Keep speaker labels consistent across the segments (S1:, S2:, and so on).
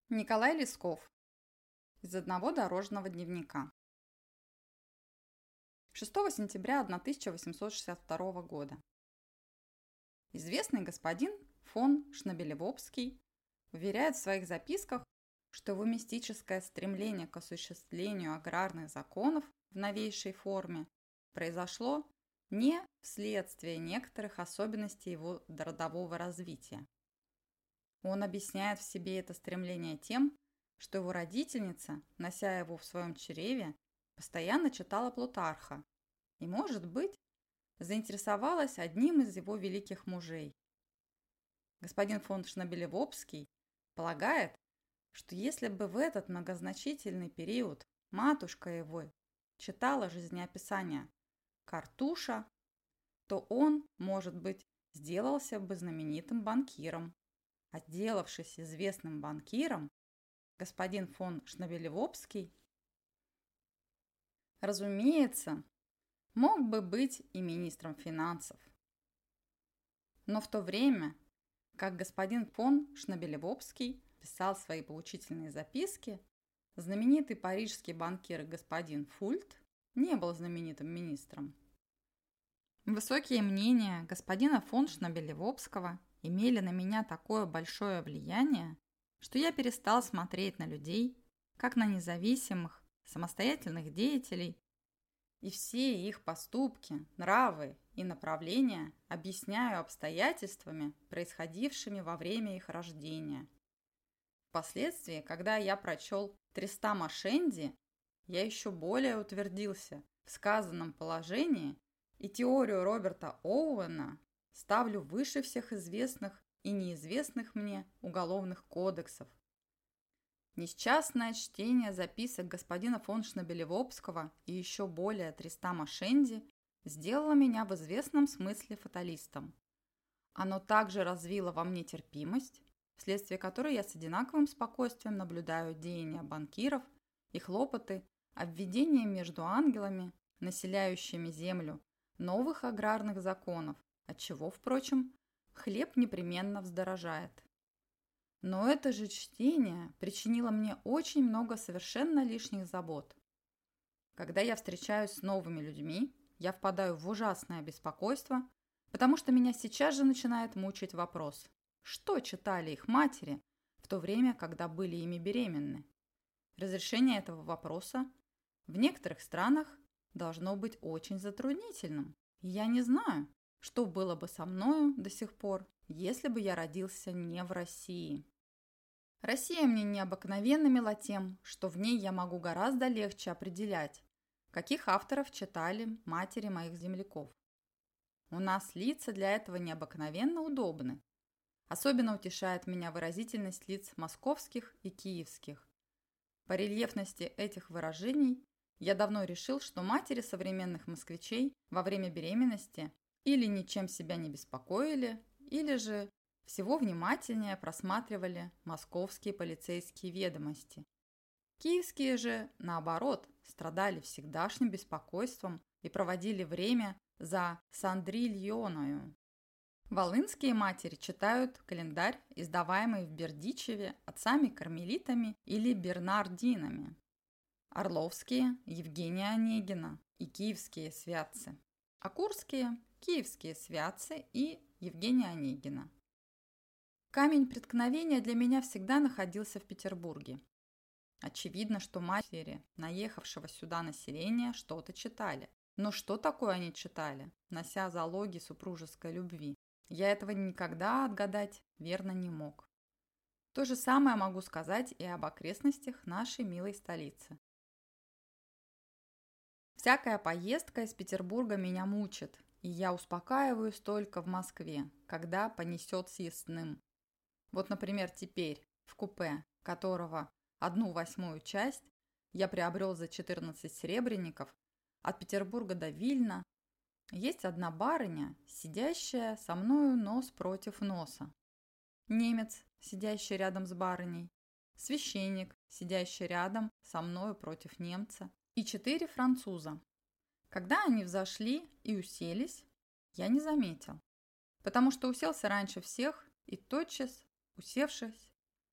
S1: Николай Лесков. Из одного дорожного дневника. 6 сентября 1862 года. Известный господин фон Шнобелевопский уверяет в своих записках, что его мистическое стремление к осуществлению аграрных законов в новейшей форме произошло не вследствие некоторых особенностей его родового развития. Он объясняет в себе это стремление тем, что его родительница, нося его в своем чреве, постоянно читала Плутарха и, может быть, заинтересовалась одним из его великих мужей. Господин фон Шнобелевопский полагает, что если бы в этот многозначительный период матушка его читала жизнеописание Картуша, то он, может быть, сделался бы знаменитым банкиром. А сделавшись известным банкиром, господин фон Шнобелевопский, разумеется, мог бы быть и министром финансов. Но в то время, как господин фон Шнобелевопский писал свои поучительные записки, знаменитый парижский банкир господин Фульт не был знаменитым министром. Высокие мнения господина фон Шнобелевопского имели на меня такое большое влияние, что я перестал смотреть на людей, как на независимых, самостоятельных деятелей, и все их поступки, нравы и направления объясняю обстоятельствами, происходившими во время их рождения. Впоследствии, когда я прочел Тристама Шенди, я еще более утвердился в сказанном положении и теорию Роберта Оуэна ставлю выше всех известных и неизвестных мне уголовных кодексов. Несчастное чтение записок господина фон Шнобелевопского и еще более Тристама Шенди сделало меня в известном смысле фаталистом. Оно также развило во мне терпимость, вследствие которой я с одинаковым спокойствием наблюдаю деяния банкиров и хлопоты обведения между ангелами, населяющими землю, новых аграрных законов, отчего, впрочем, хлеб непременно вздорожает. Но это же чтение причинило мне очень много совершенно лишних забот. Когда я встречаюсь с новыми людьми, я впадаю в ужасное беспокойство, потому что меня сейчас же начинает мучить вопрос, что читали их матери в то время, когда были ими беременны. Разрешение этого вопроса в некоторых странах должно быть очень затруднительным, и я не знаю, что было бы со мною до сих пор, если бы я родился не в России. Россия мне необыкновенно мила тем, что в ней я могу гораздо легче определять, каких авторов читали матери моих земляков. У нас лица для этого необыкновенно удобны. Особенно утешает меня выразительность лиц московских и киевских. По рельефности этих выражений я давно решил, что матери современных москвичей во время беременности или ничем себя не беспокоили, или же всего внимательнее просматривали московские полицейские ведомости. Киевские же, наоборот, страдали всегдашним беспокойством и проводили время за Сандрильоною. Волынские матери читают календарь, издаваемый в Бердичеве отцами-кармелитами или бернардинами. Орловские – Евгения Онегина и киевские святцы. А курские – киевские святцы и Евгения Онегина. Камень преткновения для меня всегда находился в Петербурге. Очевидно, что матери наехавшего сюда населения что-то читали. Но что такое они читали, нося залоги супружеской любви? Я этого никогда отгадать верно не мог. То же самое могу сказать и об окрестностях нашей милой столицы. Всякая поездка из Петербурга меня мучит, и я успокаиваюсь только в Москве, когда понесет съестным. Вот, например, теперь в купе, которого 1/8 часть я приобрел за 14 серебряников, от Петербурга до Вильна, есть одна барыня, сидящая со мною нос против носа. Немец, сидящий рядом с барыней, священник, сидящий рядом со мною против немца, и 4 француза. Когда они взошли и уселись, я не заметил, потому что уселся раньше всех и тотчас, усевшись,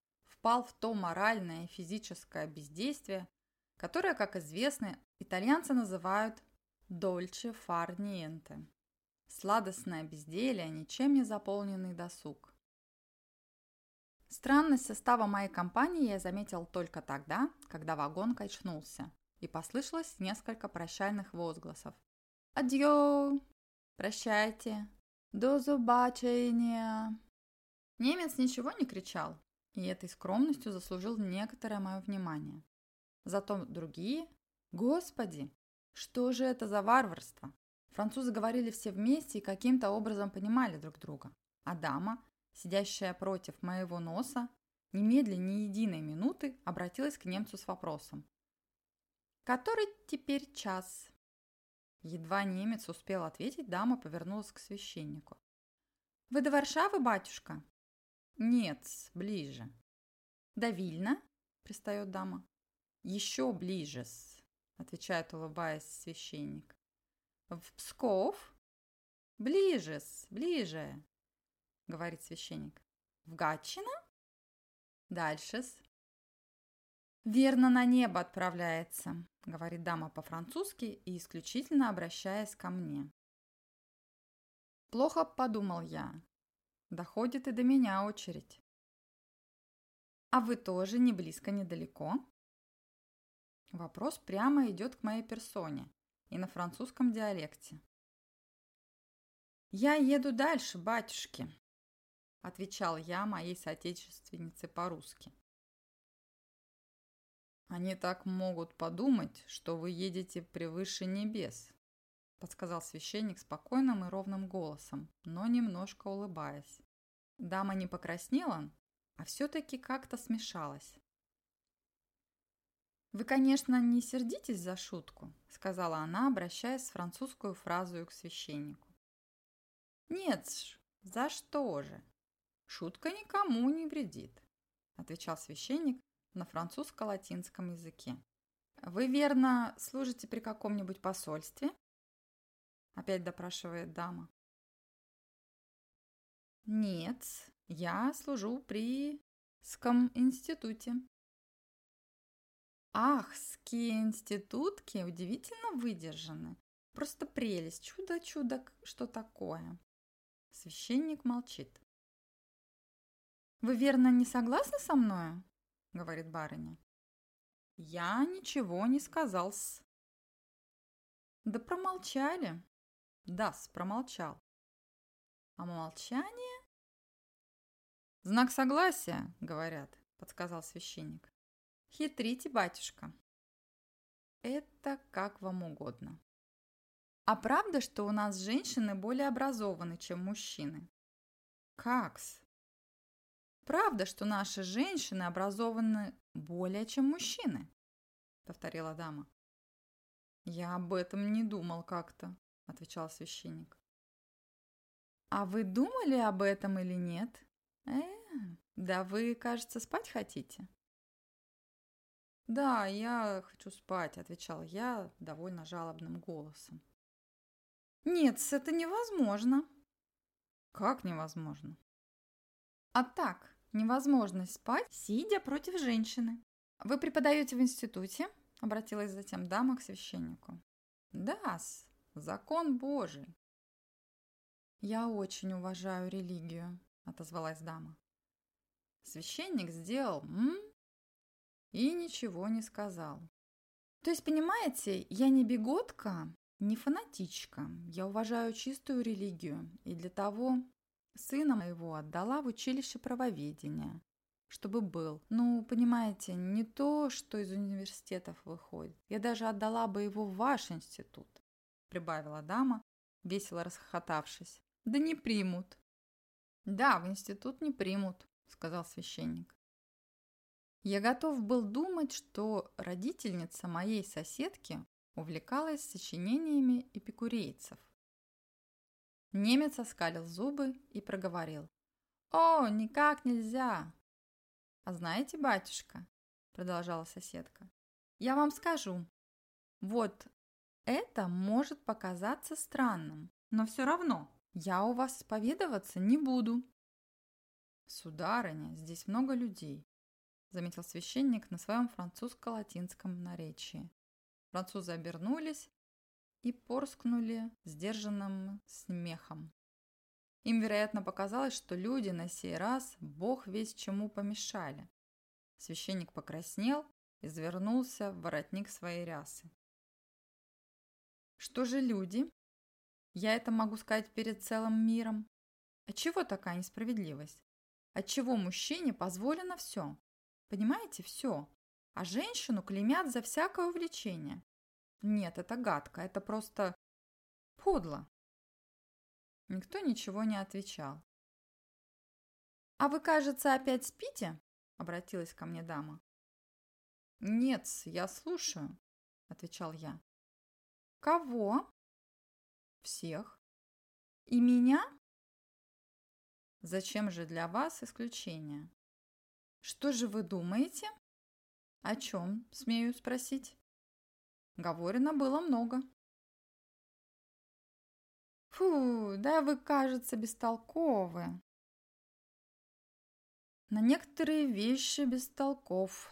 S1: впал в то моральное и физическое бездействие, которое, как известно, итальянцы называют «дольче фар ниенте» – сладостное безделье, ничем не заполненный досуг. Странность состава моей компании я заметил только тогда, когда вагон качнулся, и послышалось несколько прощальных возгласов. «Адьё! Прощайте! До зубачения!» Немец ничего не кричал, и этой скромностью заслужил некоторое мое внимание. Зато другие... Господи! Что же это за варварство? Французы говорили все вместе и каким-то образом понимали друг друга. А дама, сидящая против моего носа, немедленно ни единой минуты обратилась к немцу с вопросом. «Который теперь час?» Едва немец успел ответить, дама повернулась к священнику. «Вы до Варшавы, батюшка?» «Нет, ближе». «До Вильна?» – пристает дама. «Еще ближе-с», – отвечает, улыбаясь, священник. «В Псков?» «Ближе-с, ближе», – говорит священник. «В Гатчино?» «Дальше-с». «Верно, на небо отправляется», – говорит дама по-французски и исключительно обращаясь ко мне. Плохо подумал я. Доходит и до меня очередь. «А вы тоже не близко, недалеко?» Вопрос прямо идет к моей персоне и на французском диалекте. «Я еду дальше, батюшки», – отвечал я моей соотечественнице по-русски. «Они так могут подумать, что вы едете превыше небес», – подсказал священник спокойным и ровным голосом, но немножко улыбаясь. Дама не покраснела, а все-таки как-то смешалась. «Вы, конечно, не сердитесь за шутку», – сказала она, обращаясь с французскую фразу к священнику. «Нет ж, за что же? Шутка никому не вредит», – отвечал священник на французско-латинском языке. «Вы, верно, служите при каком-нибудь посольстве?» – опять допрашивает дама. «Нет, я служу при Ском институте». «Ах, ские институтки удивительно выдержаны. Просто прелесть, чудо-чудо, что такое?» Священник молчит. «Вы, верно, не согласны со мною?» – говорит барыня. «Я ничего не сказал-с». «Да промолчали?» «Да-с, промолчал». «А молчание?» «Знак согласия, говорят», – подсказал священник. «Хитрите, батюшка». «Это как вам угодно». «А правда, что у нас женщины более образованы, чем мужчины?» «Как-с?» «Правда, что наши женщины образованы более, чем мужчины?» – повторила дама. «Я об этом не думал как-то», – отвечал священник. «А вы думали об этом или нет? Да вы, кажется, спать хотите?» «Да, я хочу спать», – отвечал я довольно жалобным голосом. «Нет, это невозможно». «Как невозможно?» «А так, невозможно спать, сидя против женщины». «Вы преподаете в институте?» – обратилась затем дама к священнику. «Да-с, закон Божий». «Я очень уважаю религию», – отозвалась дама. Священник сделал «м» и ничего не сказал. «То есть, понимаете, я не беготка, не фанатичка. Я уважаю чистую религию, и для того сына моего отдала в училище правоведения, чтобы был. Ну, понимаете, не то, что из университетов выходит. Я даже отдала бы его в ваш институт», – прибавила дама, весело расхохотавшись. «Да не примут». «Да, в институт не примут», – сказал священник. Я готов был думать, что родительница моей соседки увлекалась сочинениями эпикурейцев. Немец оскалил зубы и проговорил. «О, никак нельзя!» «А знаете, батюшка, — продолжала соседка, — я вам скажу, вот это может показаться странным, но все равно я у вас исповедоваться не буду». «Сударыня, здесь много людей. заметил священник на своем французско-латинском наречии. Французы обернулись и порскнули сдержанным смехом. Им, вероятно, показалось, что люди на сей раз бог весть чему помешали. Священник покраснел и завернулся в воротник своей рясы. Что же люди? Я это могу сказать перед целым миром. Отчего такая несправедливость? Отчего мужчине позволено все? Понимаете, все. А женщину клеймят за всякое увлечение. Нет, это гадко, это просто подло. Никто ничего не отвечал. «А вы, кажется, опять спите?» – обратилась ко мне дама. «Нет, я слушаю», – отвечал я. «Кого?» «Всех». «И меня?» «Зачем же для вас исключение?» «Что же вы думаете?» «О чем, смею спросить?» Говорено было много. «Фу, да вы, кажется, бестолковы». «На некоторые вещи бестолков».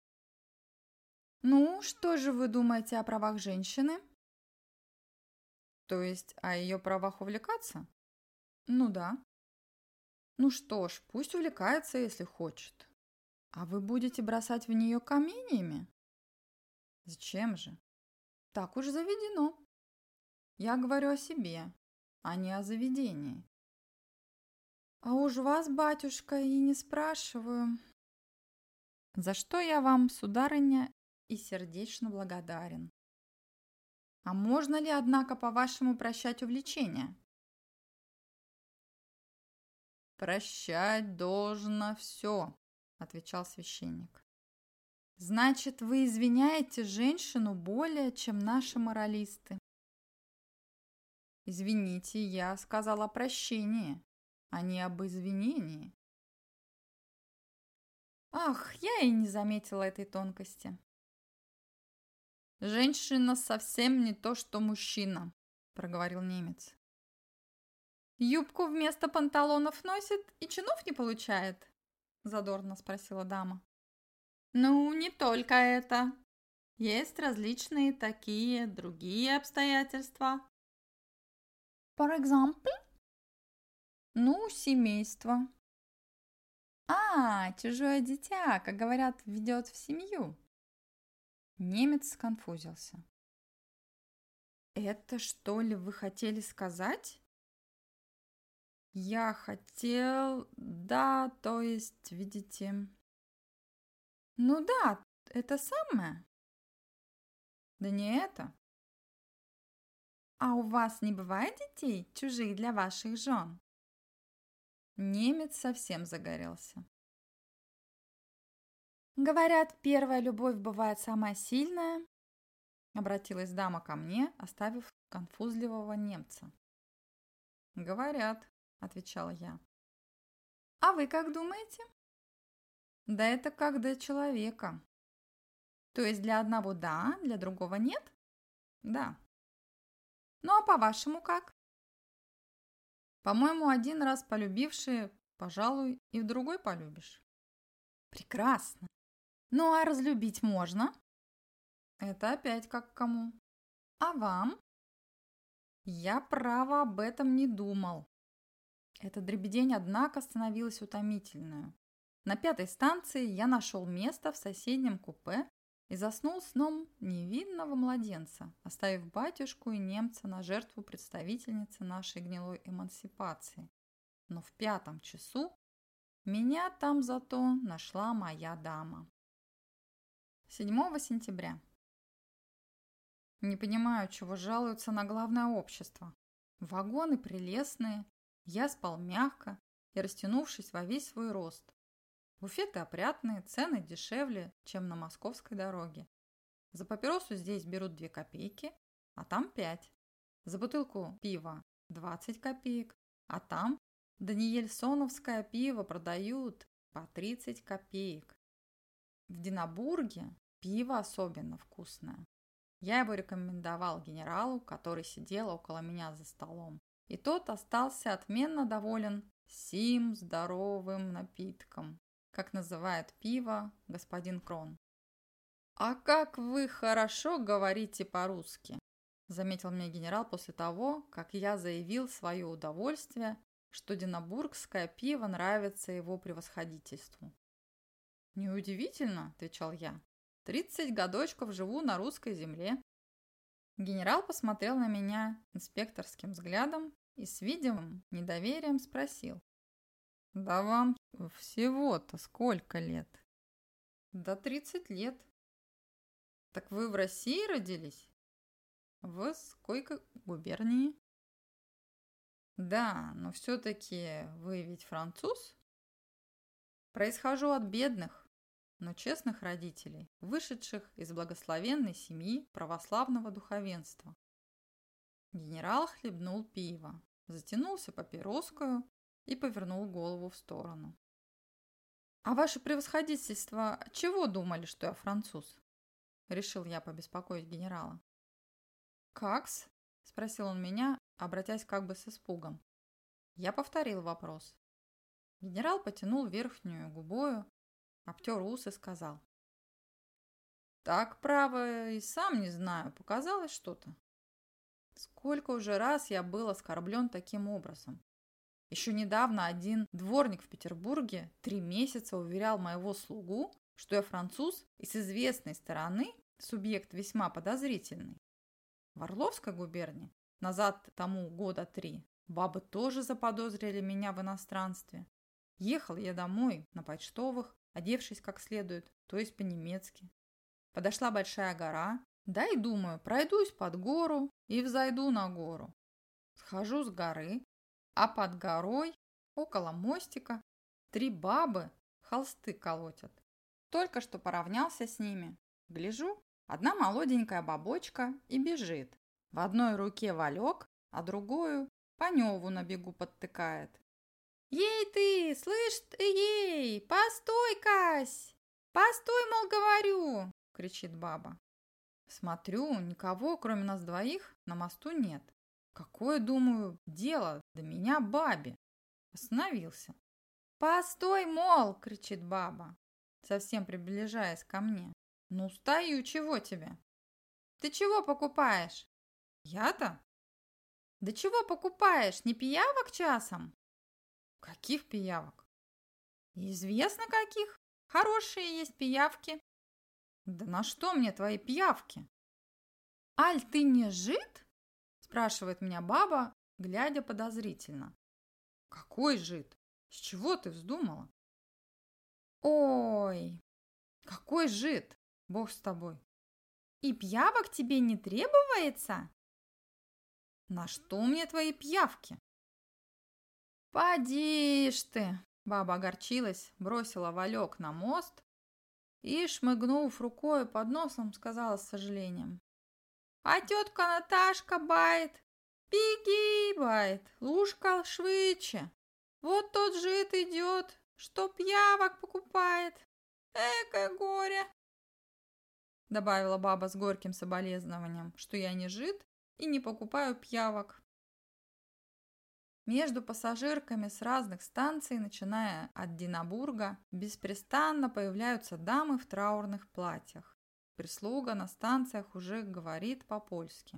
S1: «Ну, что же вы думаете о правах женщины?» «То есть о ее правах увлекаться?» «Ну да». «Ну что ж, пусть увлекается, если хочет». «А вы будете бросать в нее каменьями?» «Зачем же?» «Так уж заведено». «Я говорю о себе, а не о заведении». «А уж вас, батюшка, и не спрашиваю». «За что я вам, сударыня, и сердечно благодарен». «А можно ли, однако, по-вашему, прощать увлечение?» «Прощать должно все», – отвечал священник. «Значит, вы извиняете женщину более, чем наши моралисты». «Извините, я сказал о прощении, а не об извинении». «Ах, я и не заметила этой тонкости». «Женщина совсем не то, что мужчина», – проговорил немец. «Юбку вместо панталонов носит и чинов не получает?» – задорно спросила дама. «Ну, не только это. Есть различные такие другие обстоятельства». «Par exemple?» «Ну, семейство». «А, чужое дитя, как говорят, ведет в семью». Немец сконфузился. «Это что ли вы хотели сказать?» «Я хотел... Да, то есть, видите...» «Ну да, это самое». «Да не это». «А у вас не бывает детей, чужих для ваших жен?» Немец совсем загорелся. «Говорят, первая любовь бывает самая сильная», — обратилась дама ко мне, оставив конфузливого немца. «Говорят», — отвечала я. «А вы как думаете?» «Да это как для человека». «То есть для одного да, для другого нет?» «Да». «Ну а по-вашему как?» «По-моему, один раз полюбивший, пожалуй, и в другой полюбишь». «Прекрасно. Ну а разлюбить можно?» «Это опять как кому». «А вам?» «Я, право, об этом не думал». Эта дребедень, однако, становилась утомительную. На 5-й станции я нашел место в соседнем купе и заснул сном невинного младенца, оставив батюшку и немца на жертву представительницы нашей гнилой эмансипации. Но в 5-м часу меня там зато нашла моя дама. 7 сентября. Не понимаю, чего жалуются на главное общество. Вагоны прелестные, я спал мягко и растянувшись во весь свой рост. Буфеты опрятные, цены дешевле, чем на московской дороге. За папиросу здесь берут 2 копейки, а там 5. За бутылку пива 20 копеек, а там даниэльсоновское пиво продают по 30 копеек. В Динабурге пиво особенно вкусное. Я его рекомендовал генералу, который сидел около меня за столом, и тот остался отменно доволен сим здоровым напитком, как называет пиво господин Крон. «А как вы хорошо говорите по-русски!» заметил мне генерал после того, как я заявил свое удовольствие, что динабургское пиво нравится его превосходительству. «Неудивительно», – отвечал я, – 30 годочков живу на русской земле. Генерал посмотрел на меня инспекторским взглядом и с видимым недоверием спросил: «Да вам всего-то сколько лет?» «Да 30 лет». «Так вы в России родились?» «В сколько губернии?» «Да, но все-таки вы ведь француз?» «Происхожу от бедных, но честных родителей, вышедших из благословенной семьи православного духовенства». Генерал хлебнул пиво, затянулся папироскою и повернул голову в сторону. «А ваше превосходительство чего думали, что я француз?» Решил я побеспокоить генерала. «Как-с?» – спросил он меня, обратясь как бы с испугом. Я повторил вопрос. Генерал потянул верхнюю губою, обтер ус и сказал: «Так, право, и сам не знаю, показалось что-то». Сколько уже раз я был оскорблен таким образом. Еще недавно один дворник в Петербурге 3 месяца уверял моего слугу, что я француз и с известной стороны субъект весьма подозрительный. В Орловской губернии назад тому года 3 бабы тоже заподозрили меня в иностранстве. Ехал я домой на почтовых, одевшись как следует, то есть по-немецки. Подошла большая гора, да и думаю, пройдусь под гору и взойду на гору. Схожу с горы, а под горой, около мостика, 3 бабы холсты колотят. Только что поравнялся с ними. Гляжу, одна молоденькая бабочка и бежит. В одной руке валек, а другую Паневу на бегу подтыкает. «Ей ты, слышь ты, ей, постой-кась! Постой, мол, говорю!» – кричит баба. Смотрю, никого, кроме нас двоих, на мосту нет. Какое, думаю, дело до меня бабе? Остановился. «Постой, мол!» – кричит баба, совсем приближаясь ко мне. «Ну, стою, чего тебе?» «Ты чего покупаешь?» «Я-то?» «Да чего покупаешь, не пиявок часом?» «Каких пиявок?» «Известно каких. Хорошие есть пиявки». «Да на что мне твои пиявки?» «Аль, ты не жид?» – спрашивает меня баба, глядя подозрительно. «Какой жид? С чего ты вздумала?» «Ой, какой жид? Бог с тобой!» «И пиявок тебе не требуется?» «На что мне твои пиявки?» «Поди ж ты!» – баба огорчилась, бросила валек на мост и, шмыгнув рукой под носом, сказала с сожалением: «А тетка Наташка бает! Беги, бает! Лужка швыче! Вот тот жид идет, что пиявок покупает! Экое горе!» Добавила баба с горьким соболезнованием, что я не жид и не покупаю пиявок. Между пассажирками с разных станций, начиная от Динабурга, беспрестанно появляются дамы в траурных платьях. Прислуга на станциях уже говорит по-польски.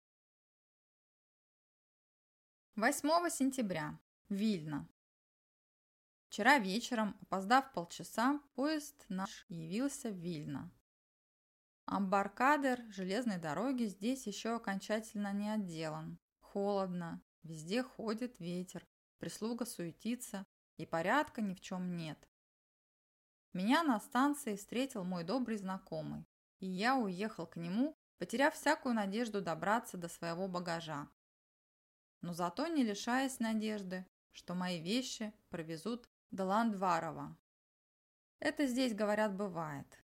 S1: 8 сентября. Вильно. Вчера вечером, опоздав полчаса, поезд наш явился в Вильно. Амбаркадер железной дороги здесь еще окончательно не отделан. Холодно. Везде ходит ветер, прислуга суетится, и порядка ни в чем нет. Меня на станции встретил мой добрый знакомый, и я уехал к нему, потеряв всякую надежду добраться до своего багажа. Но зато не лишаясь надежды, что мои вещи провезут до Ландварова. Это здесь, говорят, бывает.